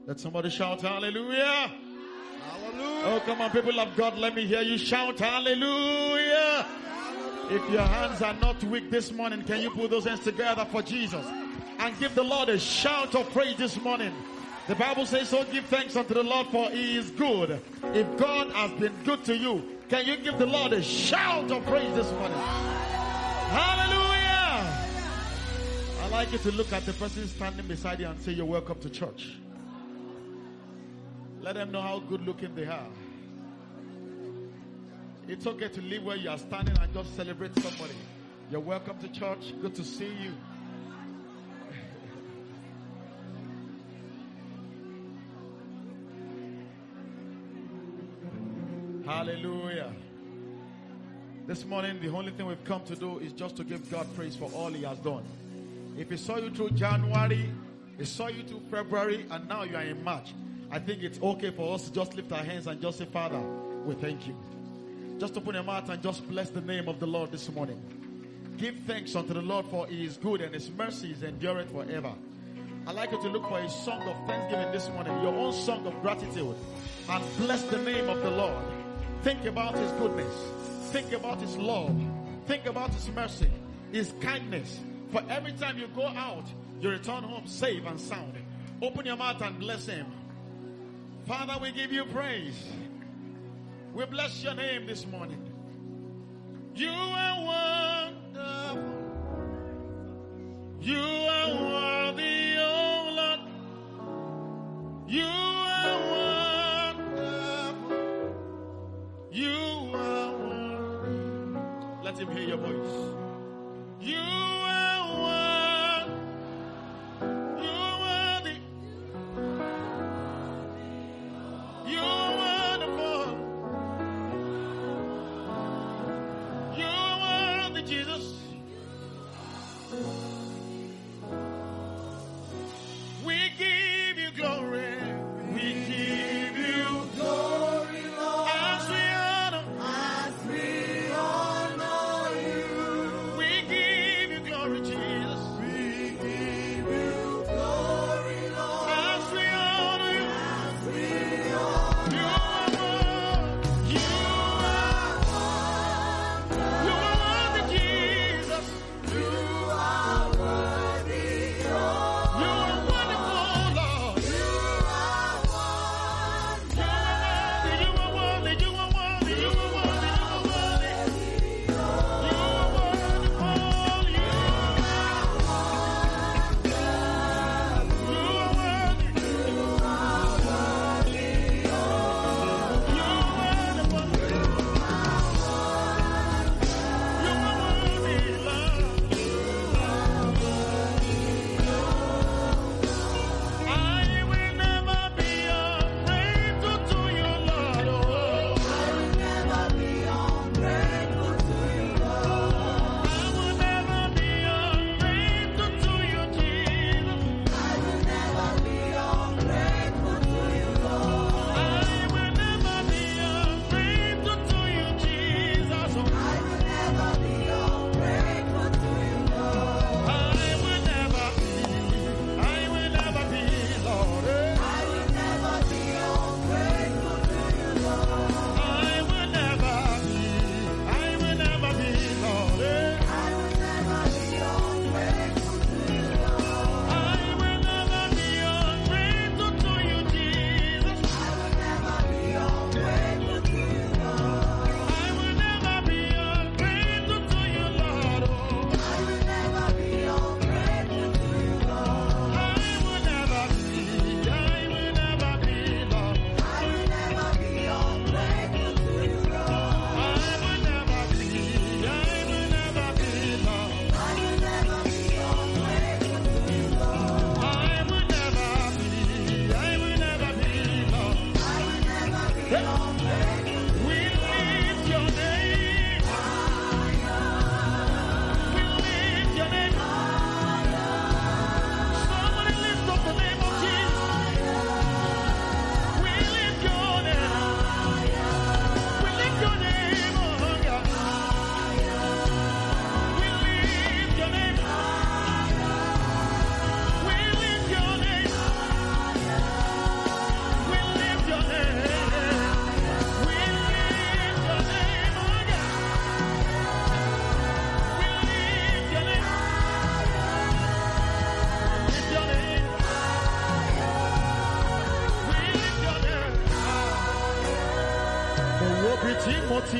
Let somebody shout hallelujah. Hallelujah. Oh, come on, people of God, let me hear you shout hallelujah. If your hands are not weak this morning, can you put those hands together for Jesus and give the Lord a shout of praise this morning? The Bible says, so give thanks unto the Lord, for he is good. If God has been good to you, can you give the Lord a shout of praise this morning? Hallelujah. I'd like you to look at the person standing beside you and say, you're welcome to church. Let them know how good looking they are. It's okay to leave where you are standing and just celebrate somebody. You're welcome to church. Good to see you. Hallelujah. This morning, the only thing we've come to do is just to give God praise for all he has done. If he saw you through January, he saw you through February, and now you are in March, I think it's okay for us to just lift our hands and just say, Father, we thank you. Just open your mouth and just bless the name of the Lord this morning. Give thanks unto the Lord, for he is good and his mercies endureth forever. I'd like you to look for a song of thanksgiving this morning, your own song of gratitude, and bless the name of the Lord. Think about his goodness. Think about his love. Think about his mercy, his kindness. For every time you go out, you return home safe and sound. Open your mouth and bless him. Father, we give you praise. We bless your name this morning. You are wonderful. You are worthy, oh Lord. You are wonderful. You are worthy. Let him hear your voice. You are worthy. You are worthy. You are wonderful. You are worthy, Jesus. We give you glory. We give you glory, Lord. As we honor you. We give you glory, Jesus. We give you glory, Lord. As we honor you. You are worthy. You are worthy, Jesus. You are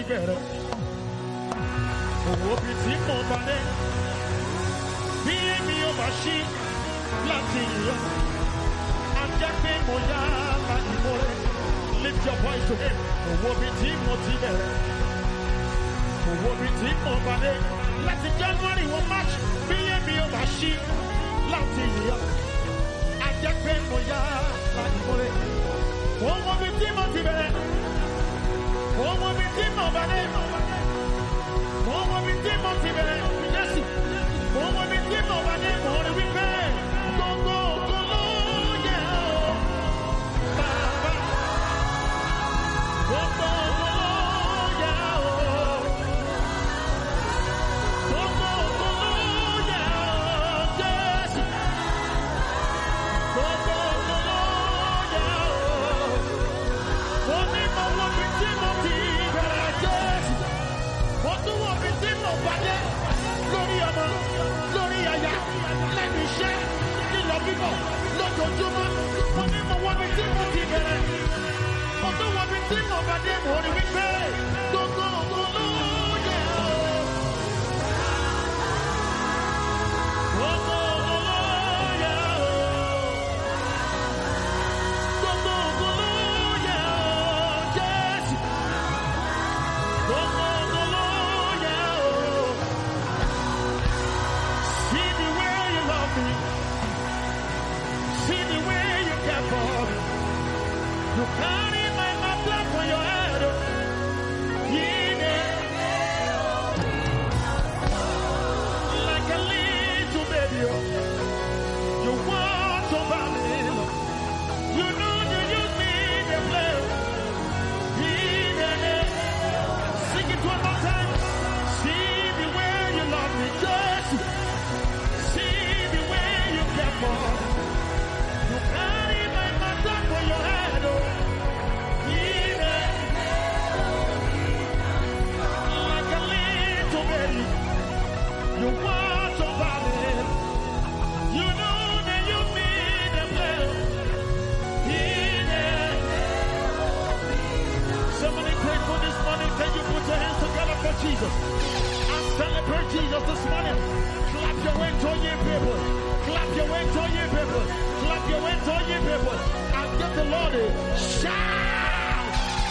bẹ̀rẹ̀. Owó bí tí mo bá dé. Bí èmi ò bá ṣí láti yọ. Ajá pé mo yá láti mo rẹ̀. Lift your voice to him. Owó bí tí mo ti bẹ̀rẹ̀. Owó bí tí mo bá dé. Láti January wọ March. Bí èmi ò bá ṣí láti yọ. Ajá pé mo yá láti mo rẹ̀. Owó bí tí mo ti bẹ̀rẹ̀. Owó bí tí mo bá dé. Owó bí tí mo ti bẹ̀rẹ̀. Jésù. Owó bí tí mo bá dé. Mo rí wípé gbogbo ògo ló yẹ ọ́. Bàbá. Gbogbo ògo ló yẹ ọ́. Gbogbo ògo ló yẹ ọ́. Jésù. Gbogbo ògo ló yẹ ọ́. Mo ní mo wo bí tí mo ti bẹ̀rẹ̀ Jésù. Mo tún wo bí tí mo bá dé. Lórí ọmọ, lórí aya, lẹ́nu iṣẹ́, lílọ bíbọ̀, lójoojúmọ́. Mo ní mo wo bí tí mo ti bẹ̀rẹ̀. Mo tún wo bí tí mo bá dé. Mo rí wípé gbogbo ògo ló yẹ ọ́. Gbogbo ògo ló yẹ ọ́. Gbogbo ògo ló yẹ ọ́. Jésù. Gbogbo ògo ló yẹ ọ́. See the way you love me. See the way you care for me. You carry my blood on your head. Like a little baby. You want to buy me. You know you use me to play. Sing it one more time. See the way you love me. Just see the way you care for me. You carry my blood on your head. Like a little baby. You want to buy me. You know that you need a play. Somebody grateful this morning. Can you put your hands together for Jesus? And celebrate Jesus this morning. Clap your way to you people. Clap your way to you people. Clap your way to you people. And give the Lord a shout.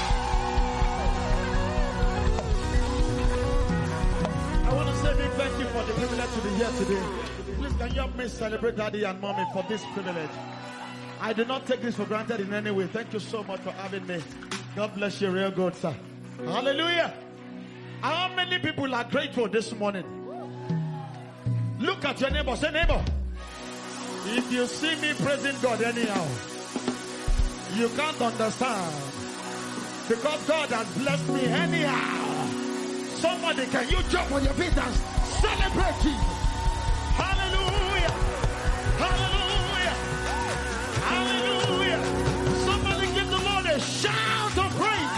I want to say big thank you for the privilege to be here today. Please can you help me celebrate Daddy and Mommy for this privilege? I do not take this for granted in any way. Thank you so much for having me. God bless you real good, sir. Hallelujah. How many people are grateful this morning? Look at your neighbor. Say, neighbor, if you see me praising God anyhow, you can't understand. Because God has blessed me anyhow. Somebody, can you jump on your feet and celebrate Jesus? Hallelujah. Hallelujah. Hallelujah. Somebody give the Lord a shout of praise.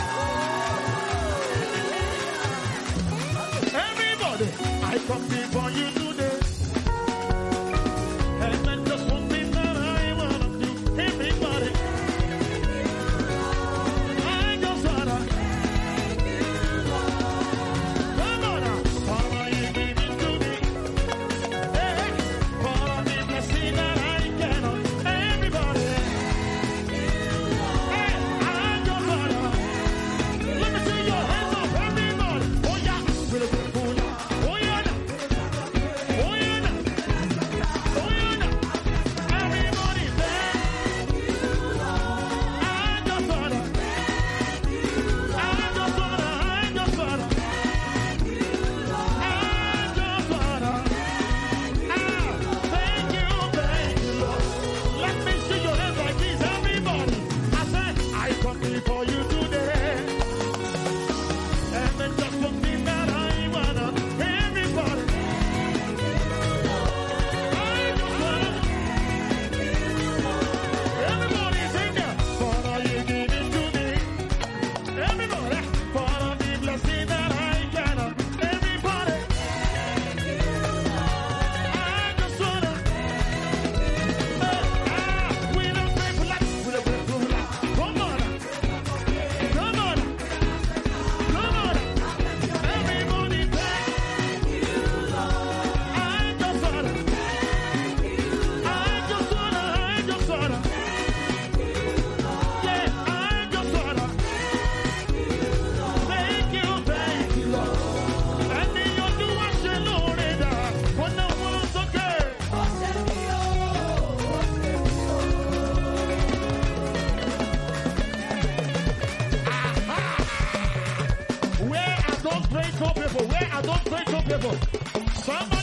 Everybody, I come before you today. And I just one thing that I want to do. Everybody, I just want to. Come on now. Father, you gave it to me.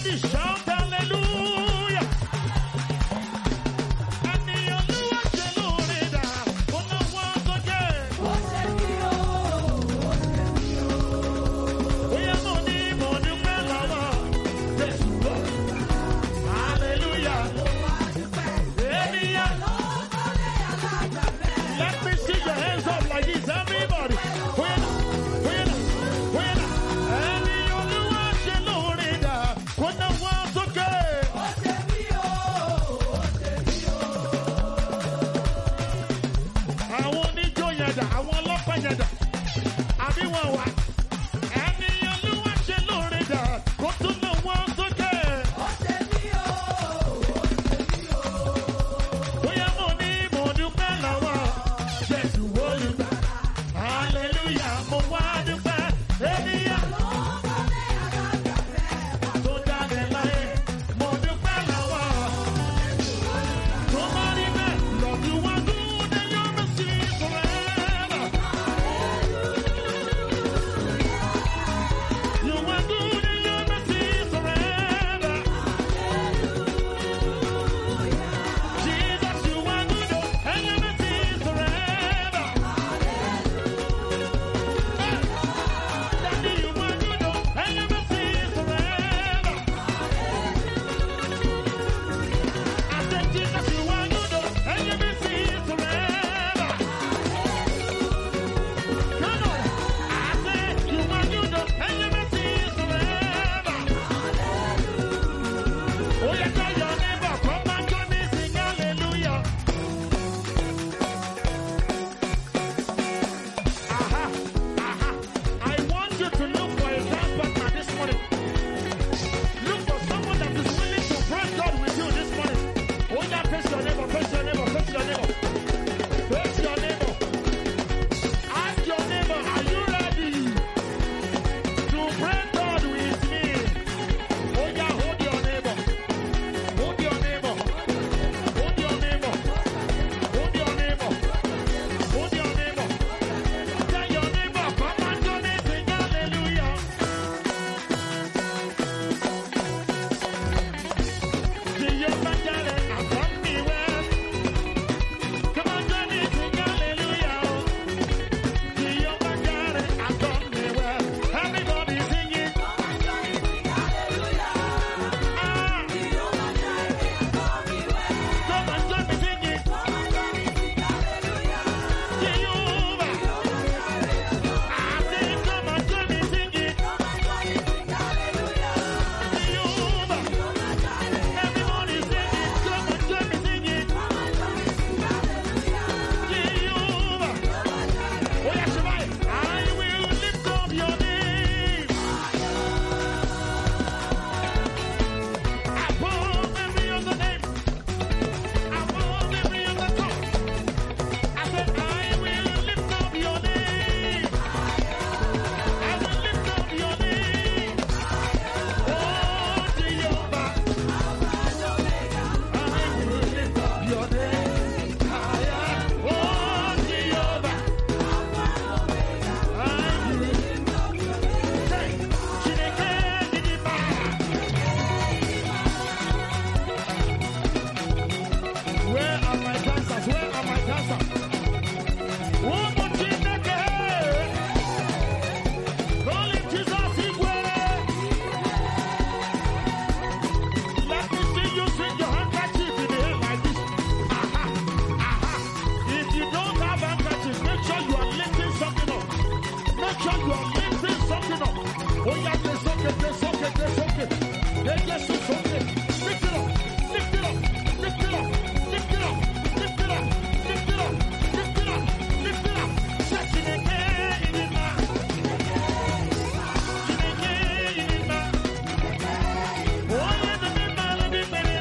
Somebody shout hallelujah. And the only one to Lord is that. Oh, no one's again. We are money, money, mellow. Yes, Lord. Hallelujah. Let me see your hands up like this, everybody. When, and the only one to Lord is that. When no one's okay. I want to join you. I want to love you. I be one. And the only one to Lord is that. Go to no one's okay. We are money, money, mellow. Yes, Lord. Hallelujah. Mo wa dúpẹ́. Ènìyàn. Tó jáde láyé. Mo dúpẹ́ lọ́wọ́. Tó bá rí bẹ́ẹ̀, Lord, you are good and your mercy is forever. You are good and your mercy is forever. Jesus, you are good and your mercy is forever. Daddy, you are good and your mercy is forever. I said, Jesus, you are good and your mercy is forever. Come on. I said, you are good and your mercy is forever. Oh, yeah, tell your neighbor, come and join me, sing hallelujah. I want you to look for a dance partner this morning. Look for someone that is willing to praise God with you this morning. Oh, yeah, face your neighbor, face your neighbor, face your neighbor. Face your neighbor. Ask your neighbor, are you ready to praise God with me? Oh, yeah, hold your neighbor. Hold your neighbor. Hold your neighbor. Hold your neighbor. Hold your neighbor. Tell your neighbor, come and join me, sing hallelujah. Jehovah Jireh, I come me well. Come on, join me, sing hallelujah. Jehovah Jireh, I come me well. Everybody sing it. Ah. Come on, join me, sing it. Jehovah. I say, come on, join me, sing it. Jehovah. Everybody sing it. Come on, join me, sing it. Jehovah. Oh, yes, Shabbat. I will lift up your name. Above every other name. Above every other tongue. I said, I will lift up your name. I will lift up your name. Oh, Jehovah. I will lift up your name. Oh, Jehovah. I will say, Chineke Didima. Where are my dancers? Where are my dancers? Umu Chineke. Call him Jesus Igwe. Let me see you swing your handkerchief in the air like this. Aha, aha. If you don't have handkerchief, make sure you are lifting something up. Make sure you are lifting something up. Oh yeah, there's okay, there's okay, there's okay. There's just okay. Lift it up, lift it up, lift it up, lift it up, lift it up, lift it up, lift it up, lift it up. Touching the air in the mouth. Oh yeah, the big man, the big man.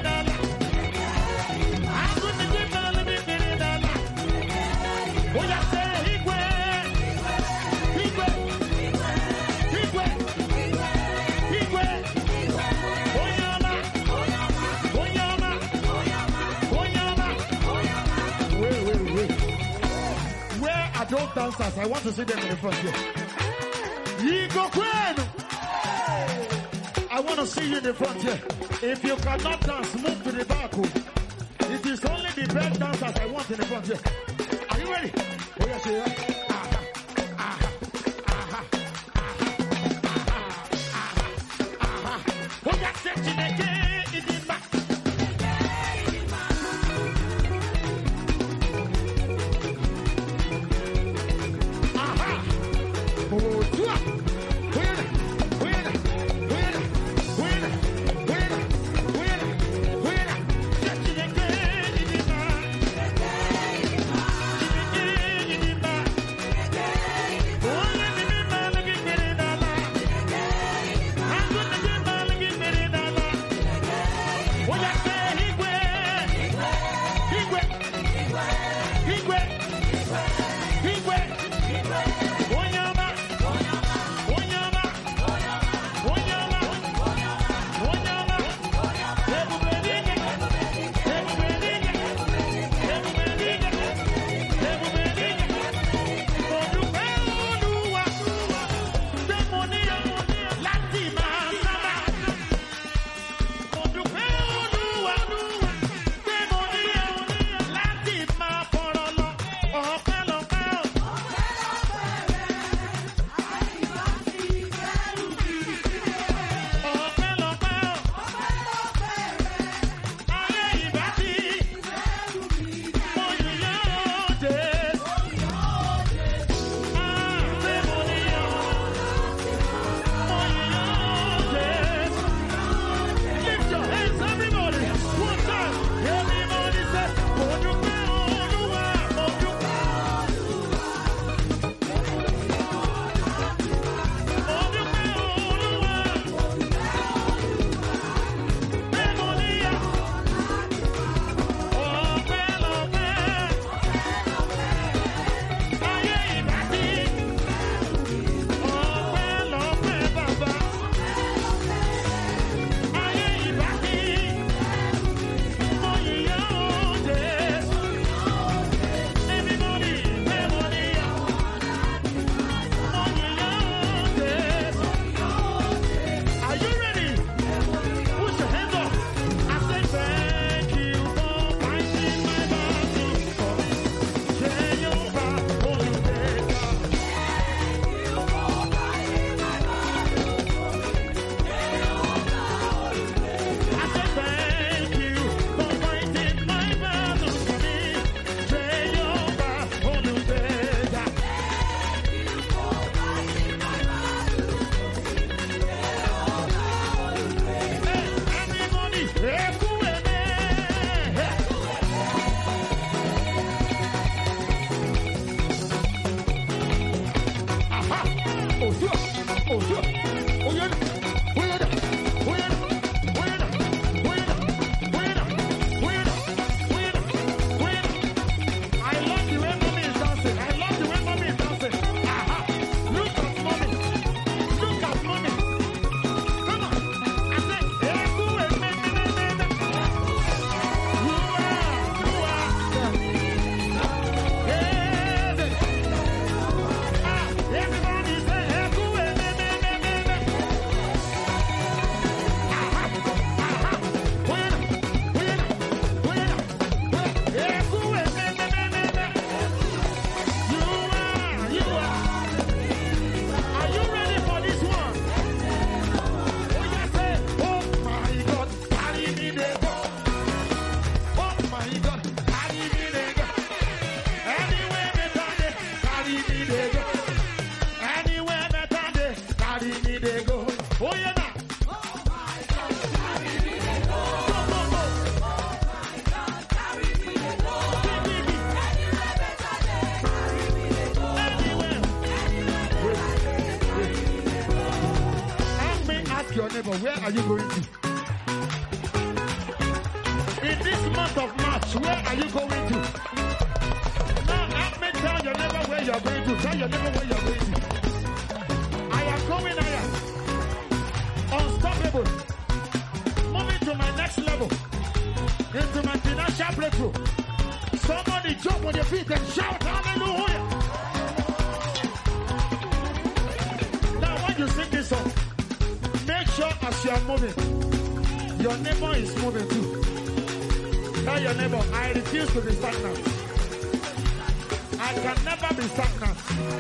I'm going to give man, the big man. Oh yeah, say Igwe, Igwe, Igwe, Igwe. Oyama, Oyama, Oyama. Wait. Where are those dancers? I want to see them in the front here. Yigo Kwenu. I I want to see you in the front here. If you cannot dance, move to the back. It is only the best dancers I want in the front here. Are you ready? Oh, yes, yeah. Where are you going to? In this month of March, where are you going to? Now, let me tell your neighbor where you're going to. Tell your neighbor where you're going to. I am going higher. Unstoppable. Moving to my next level. Into my financial breakthrough. Somebody jump on your feet and shout hallelujah. Now, when you sing this song, make sure as you are moving, your neighbor is moving too. Tell your neighbor, I refuse to be stagnant. I can never be stagnant.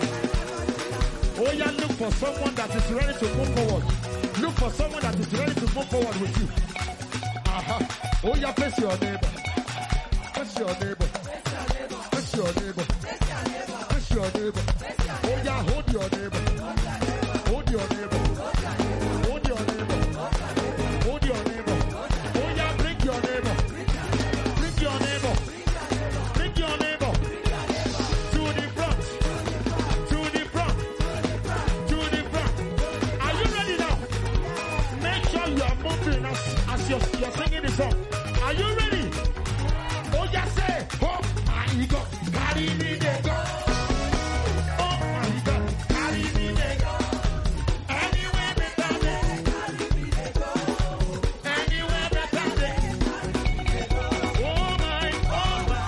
Oh yeah, look for someone that is ready to move forward. Look for someone that is ready to move forward with you. Oh yeah, face your neighbor. Face your neighbor. Face your neighbor. Face your neighbor. Oh yeah, hold your neighbor. Hold your neighbor. Hold your neighbor. Hold your neighbor. Oh yeah, bring your neighbor. Bring your neighbor. Bring your neighbor. To the front. To the front. To the front. Are you ready now? Make sure you are moving as you're singing the song. Are you ready? Oh yeah, say, oh my God, carry me there, go. Oh my God, carry me there, go. Anywhere better there. Anywhere better there. Oh my, oh my.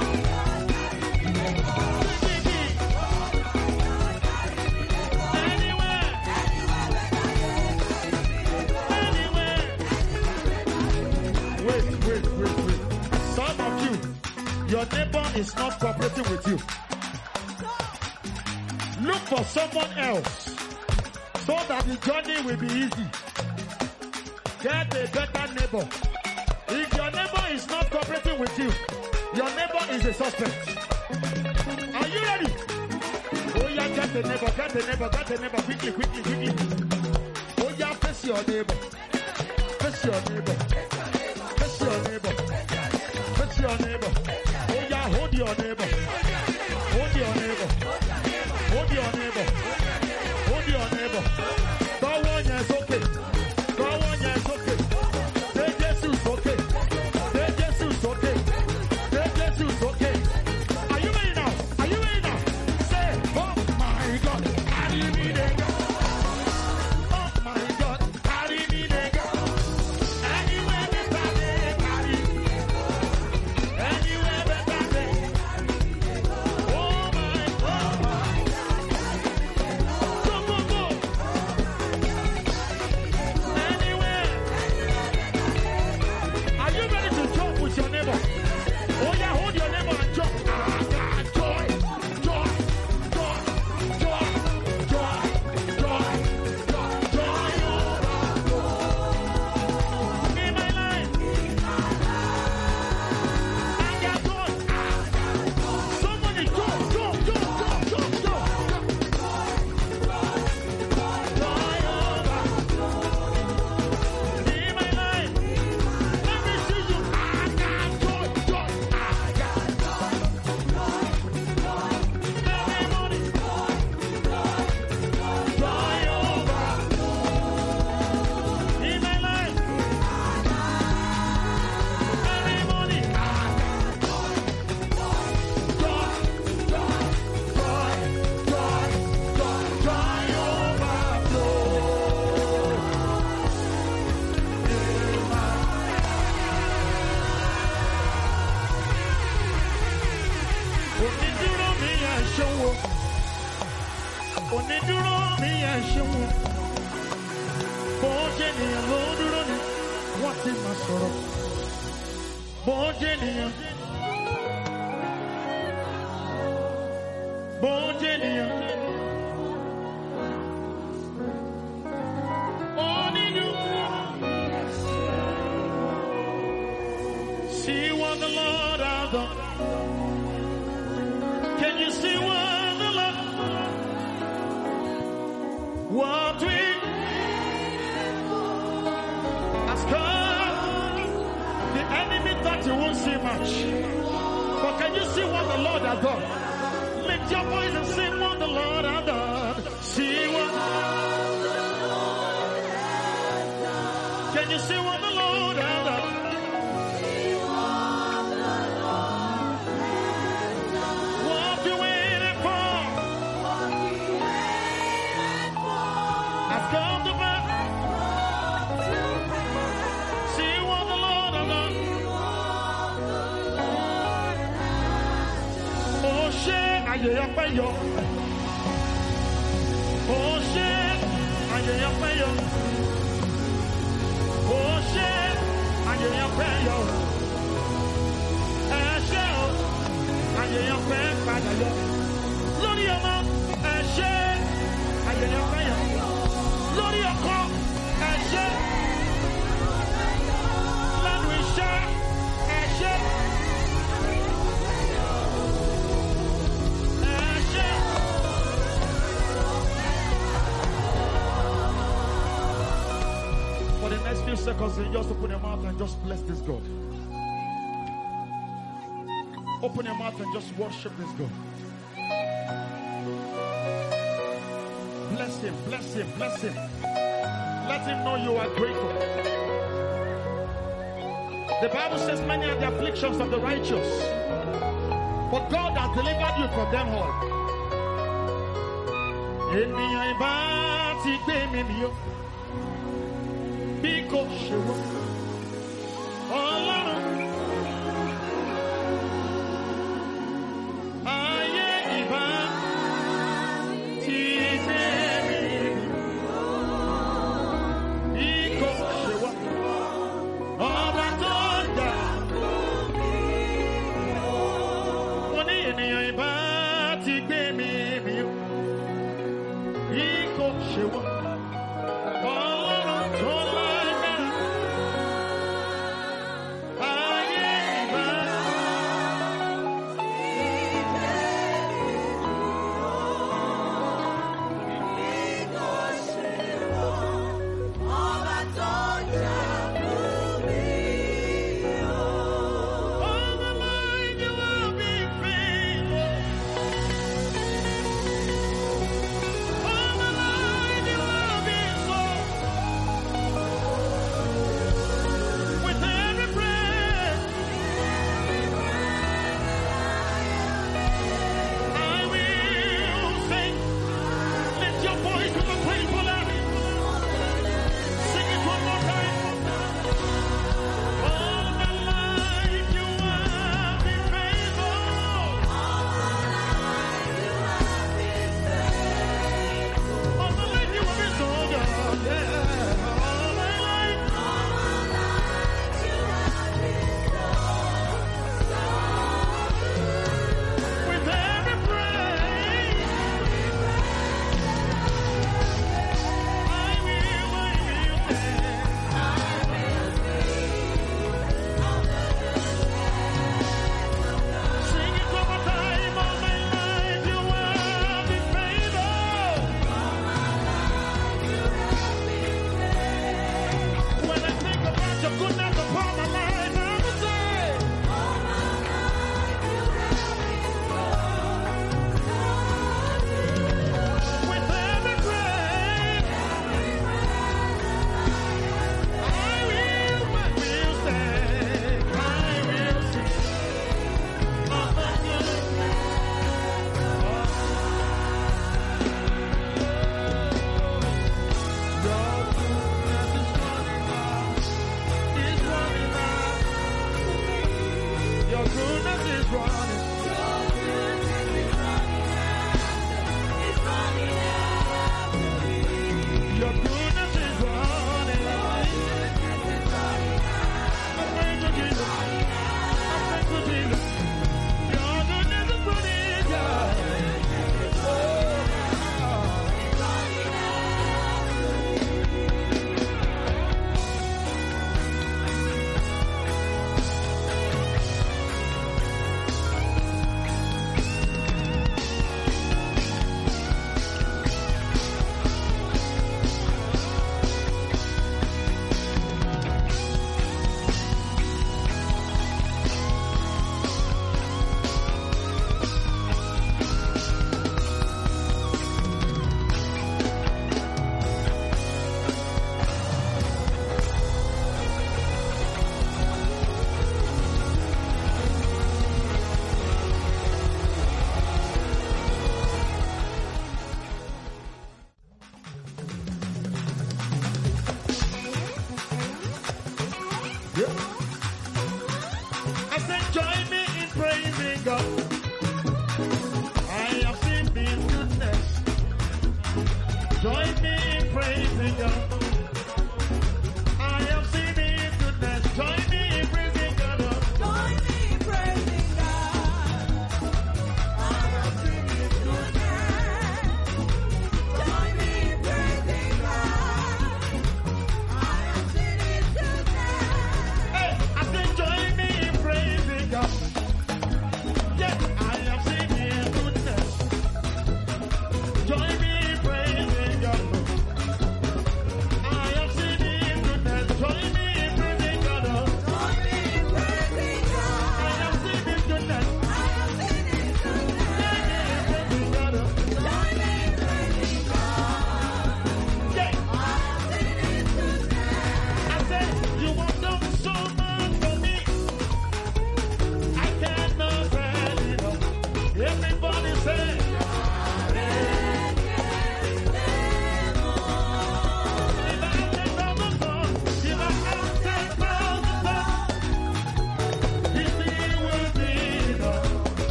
Anywhere. Wait. Some of you, your neighbor is not cooperating with you. Look for someone else so that the journey will be easy. Get a better neighbor. If your neighbor is not cooperating with you, your neighbor is a suspect. Are you ready? Oh yeah, get the neighbor, quickly. Oh yeah, face your neighbor. Face your neighbor. Face your neighbor. Face your neighbor. Oh yeah, hold your neighbor. Hold your neighbor. Hold your neighbor. Hold your neighbor. That one is okay. That one is okay. Say Jesus okay. Say Jesus okay. Say Jesus okay. Are you ready now? Are you ready now? Say, oh my God, carry me there. Oh my God, carry me there. Anywhere better there, carry me. Anywhere better there. Oh my, oh my. Go. Anywhere. Are you ready to jump with your neighbor? Oh yeah, hold your neighbor and jump. Joy. In my life. I got joy. Somebody jump. In my life. Let me see you. I got joy. Everybody. Joy over. In my life. Everybody. Joy onídúró mi ẹ ṣeun bó jẹ́ ènìyàn ló dúró ni wọ́n ti máa sọ̀rọ̀ bó jẹ́ ènìyàn onídúró. See what the Lord has done. Can you see what the Lord? What we has come. The enemy thought you won't see much, but can you see what the Lord has done? Lift your voice and sing what the Lord has done. See what. Can you see what the Lord has done? What you waiting for has come to pass. See what the Lord has done. Oh shit, ayé ọpẹ́ yọ. Oh shit, ayé ọpẹ́ yọ. Seconds, just open your mouth and just bless this God. Open your mouth and just worship this God. Bless him, bless him, bless him. Let him know you are grateful. The Bible says many are the afflictions of the righteous, but God has delivered you from them all. Because you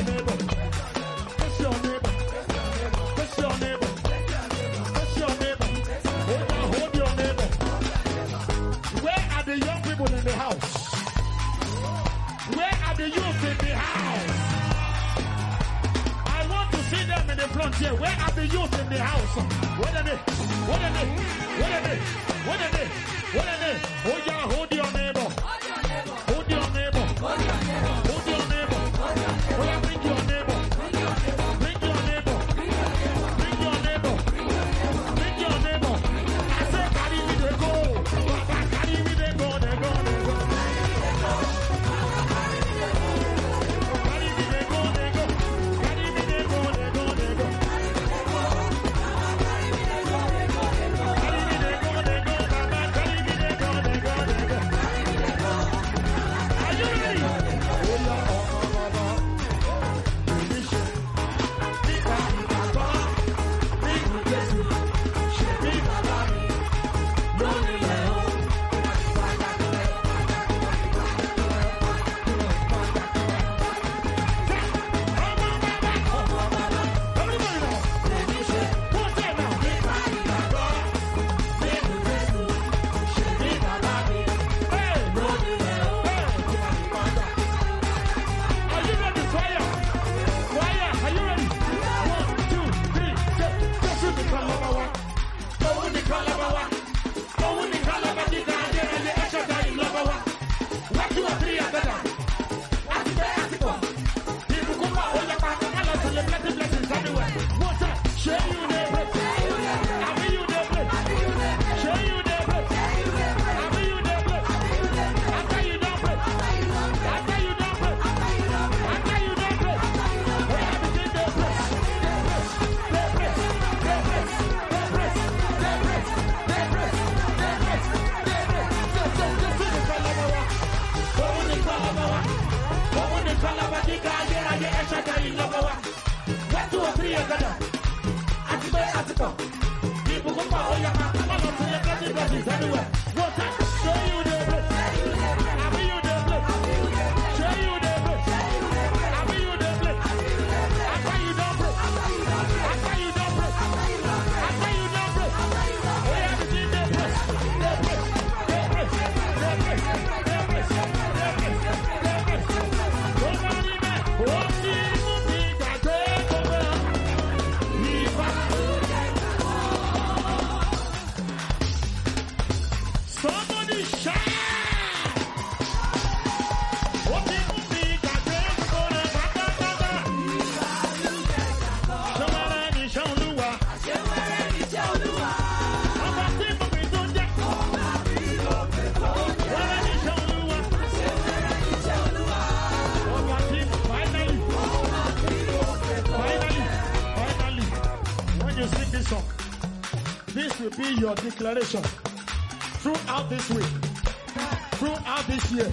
neighbor. Bless your neighbor. Bless your neighbor. Bless your neighbor. Hold your neighbor. Where are the young people in the house? Where are the youth in the house? I want to see them in the front here. Where are the youth in the house? What are they? What are they? What are they? What are they? What are they? Oh yeah, hold your neighbor. Hold your neighbor. Hold your neighbor. Hold your neighbor. Oh yeah, bring your neighbor. Bring your neighbor. Bring your neighbor. Bring your neighbor. I say carry me they go. Papa carry me they go. They go. They go. Carry me they go. They go. Carry me they go. They go. They go. This will be your declaration throughout this week, throughout this year.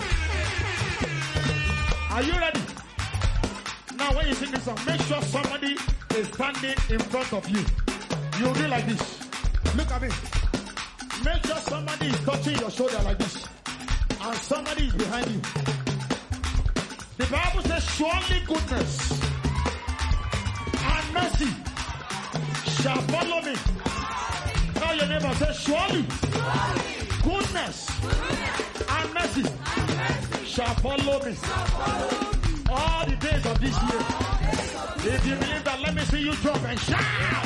Are you ready? Now when you sing this song, make sure somebody is standing in front of you. You'll be like this. Look at me. Make sure somebody is touching your shoulder like this. And somebody is behind you. The Bible says, surely goodness and mercy shall follow me. Tell your neighbor, say, surely goodness and mercy shall follow me all the days of this year. If you believe that, let me see you jump and shout.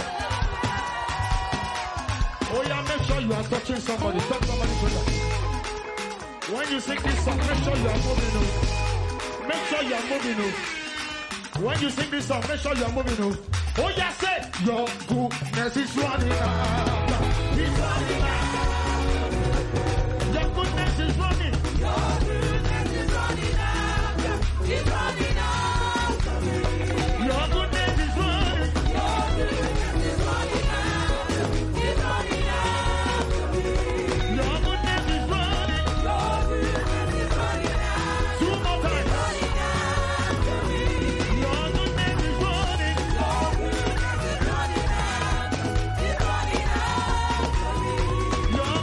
Oh yeah, make sure you are touching somebody. Touch somebody's shoulder. When you sing this song, make sure you are moving. Make sure you are moving. When you sing this song, make sure you are moving. Oh yeah, say, your goodness is running out. It's running out. Your goodness is running. Your goodness is running out. It's running out. Your goodness is running. Your goodness is running out. It's running out. Your goodness is running. Your goodness is running out. Two more times. Your goodness is running. Your goodness is running out. It's running out. Your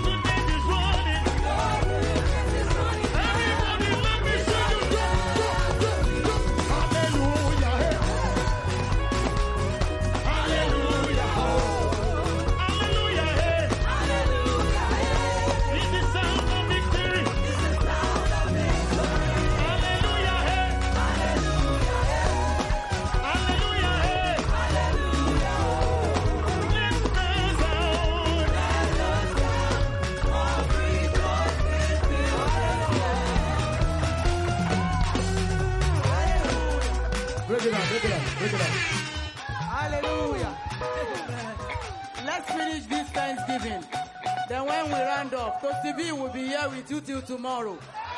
Break it down. Hallelujah. Let's finish this Thanksgiving. Then when we round up, Tosi B will be here with you till tomorrow.